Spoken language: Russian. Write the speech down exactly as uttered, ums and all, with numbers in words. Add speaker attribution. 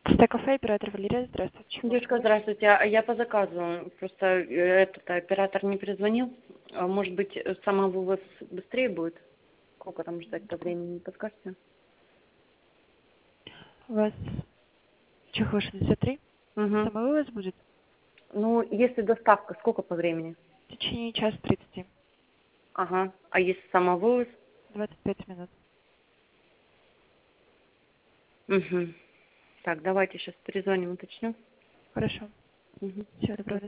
Speaker 1: Стакафе, оператор Валерия, здравствуйте. Чего
Speaker 2: Девушка,
Speaker 1: помочь?
Speaker 2: здравствуйте. А Я по заказу. Просто э, этот оператор не перезвонил. А Может быть, э, самовывоз быстрее будет? Сколько там ждать по времени, не подскажете?
Speaker 1: У вас Чехова шестьдесят три.
Speaker 2: Угу.
Speaker 1: Самовывоз будет
Speaker 2: Ну, если доставка, сколько по времени?
Speaker 1: в течение часа тридцати.
Speaker 2: Ага. А если самовывоз?
Speaker 1: двадцать пять минут.
Speaker 2: Угу. Так, давайте сейчас перезвоним, уточню.
Speaker 1: Хорошо.
Speaker 2: Угу.
Speaker 1: Всего доброго.